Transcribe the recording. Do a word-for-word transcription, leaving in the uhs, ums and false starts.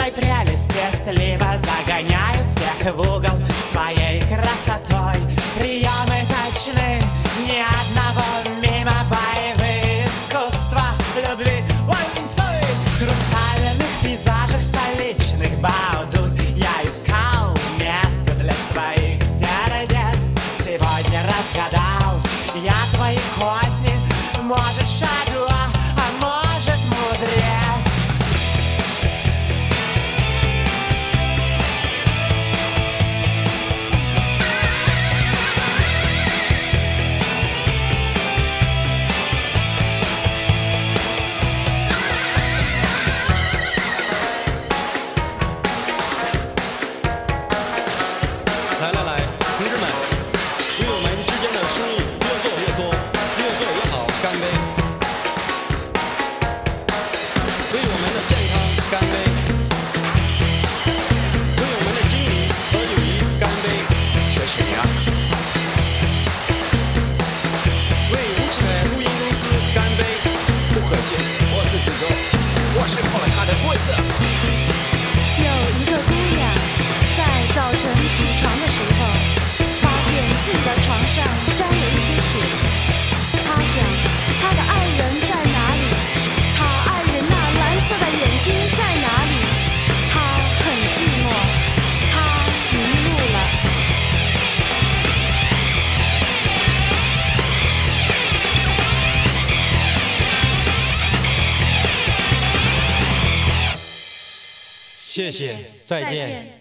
ложной прелести сливо загоняют всех в угол своей красотой. Приемы точны, ни одного мимо боевые искусства любви. Ой, стой! В хрустальных пейзажах столичных Баудун я искал место для своих сердец. Сегодня разгадал я твои козни, может шагу, а может мудрец. 来来来，同志们，为我们之间的生意越做越多，越做越好，干杯！为我们的健康干杯！为我们的经理和友谊干杯！ 谢谢你啊！ 为吴启凯录音公司干杯！ 不客气，我自己做，我是破了他的规则。 有一个姑娘在早晨起床的时候，发现自己的床上沾有一些血迹。她想，她的爱人在哪里？她爱人那蓝色的眼睛在哪里？她很寂寞，她迷路了。 谢谢，再见。